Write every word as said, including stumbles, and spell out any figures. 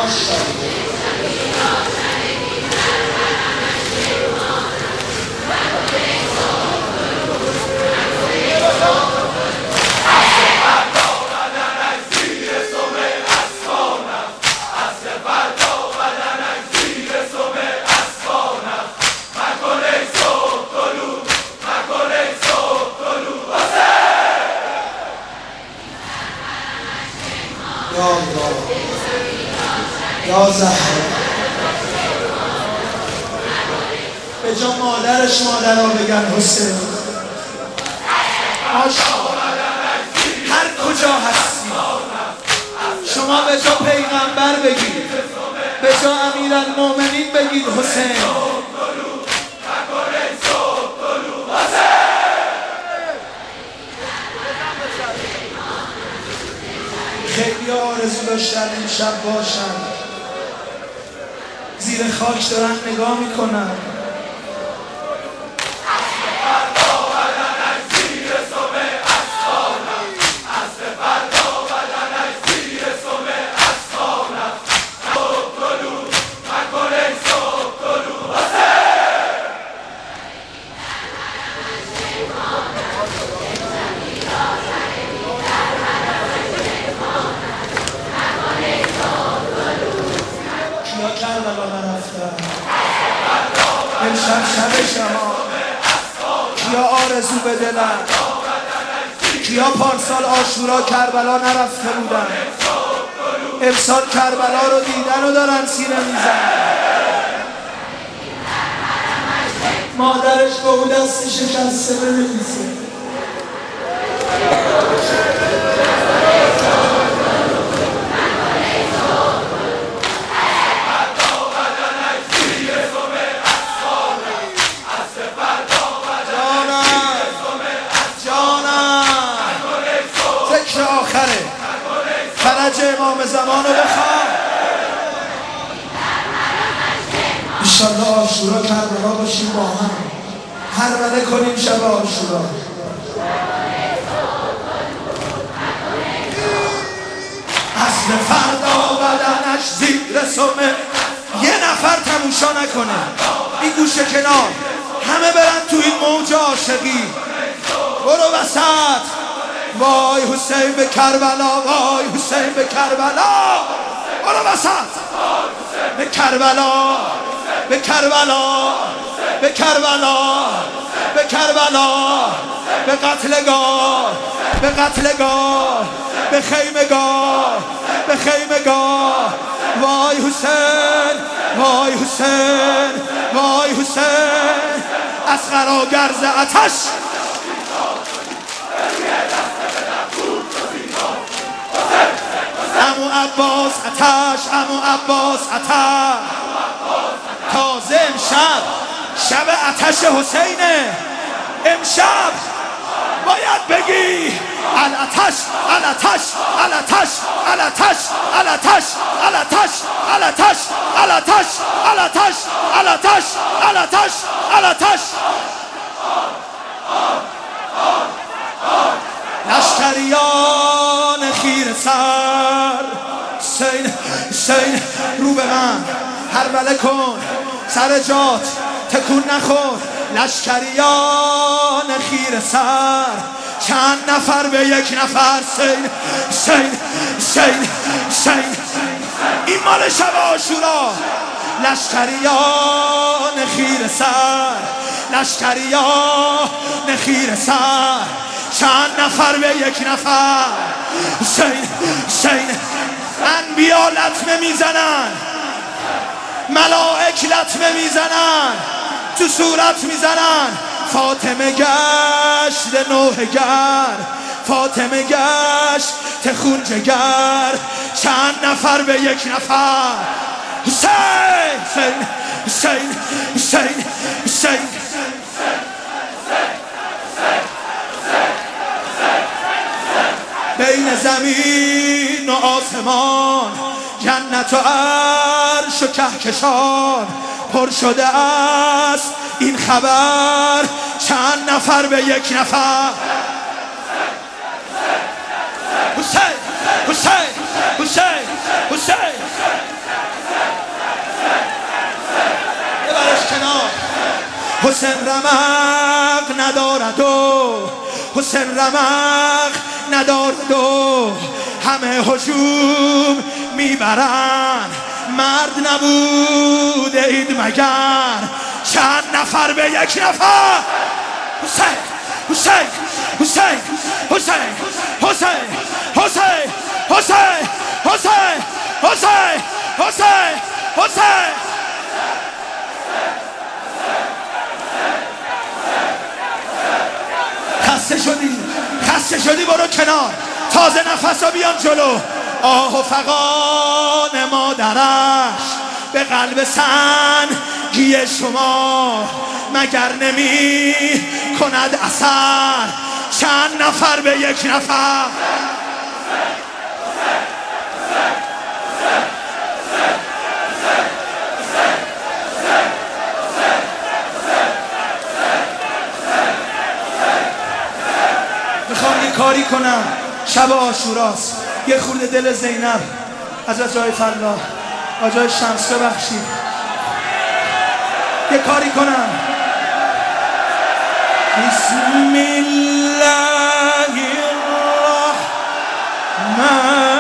یا زهرا به جا مادرش مادرها بگن حسین. هر کجا هستی شما به جا پیغمبر بگید، به جا امیرالمومنین بگید حسین. خیلی آرزو داشتن امشب باشن، زیر خاک دارن نگاه میکنن. کربلا نرفتن امشب شب شما، کیا آرزو به دلن، کیا پارسال عاشورا کربلا نرفته بودن، امسال کربلا رو دیدن و دارن سینه میزن. مادرش با اون دستی شکسته بنویسه. آخره فرج امام زمان رو بخواه. انشالله عاشورا کربلا باشیم با هم، هرمله کنیم شب عاشورا. اصل فردا بدنش زیر سمه، یه نفر تموشا نکنه، این گوشه کنار، همه برن تو این موج عاشقی. برو وسط. وای حسین به کربلا، وای حسین به کربلا. برو وسط. به کربلا، به کربلا، به کربلا، به کربلا، به قتلگاه، به قتلگاه، به خیمگاه، به خیمگاه. وای حسین، وای حسین، وای حسین. از قراگرز آتش عمو عباس آتش، عمو عباس آتش. تازه امشب شب آتش حسینه. امشب باید بگی الاتش، الاتش، الاتش، الاتش، الاتش، الاتش، الاتش، الاتش، الاتش، الاتش، الاتش، الاتش. لشکریان خیره سر، حسین، حسین رو به من، هربله کن، سر جات تکون نخور. لشکریان خیره سر، چند نفر به یک نفر. حسین، حسین، حسین، حسین. این مال شب عاشورا. لشکریان خیره سر، لشکریان خیره سر، چند نفر به یک نفر. حسین، حسین. انبیا لطمه میزنن، ملائک لطمه میزنن، تو صورت میزنن. فاطمه گشت نوحه گر، فاطمه گشت خون جگر، چند نفر به یک نفر. حسین، حسین، حسین، حسین، حسین. بین زمین و آسمان، جنت و عرش و کهکشان، پر شده است این خبر، چند نفر به یک نفر. حسین، حسین، حسین، حسین. حسین رمق ندارد و حسین رمق ندارد و همه هجوم میبرن. مرد نبوده اید مگر چند نفر به یک نفر؟ حسین حسین حسین حسین حسین حسین حسین حسین حسین حسین حسین خسته شدی خسته شدی برو کنار، تازه نفس ها بیان جلو. آه و فغان مادرش به قلب سنگی شما مگر نمی کند اثر چند نفر به یک نفر؟ میخوام یه کاری کنم، شب عاشوراست، یه خورده دل زینب از جای فلا آجای شمس ببخشید، یه کاری کنم. بسم الله الرحمن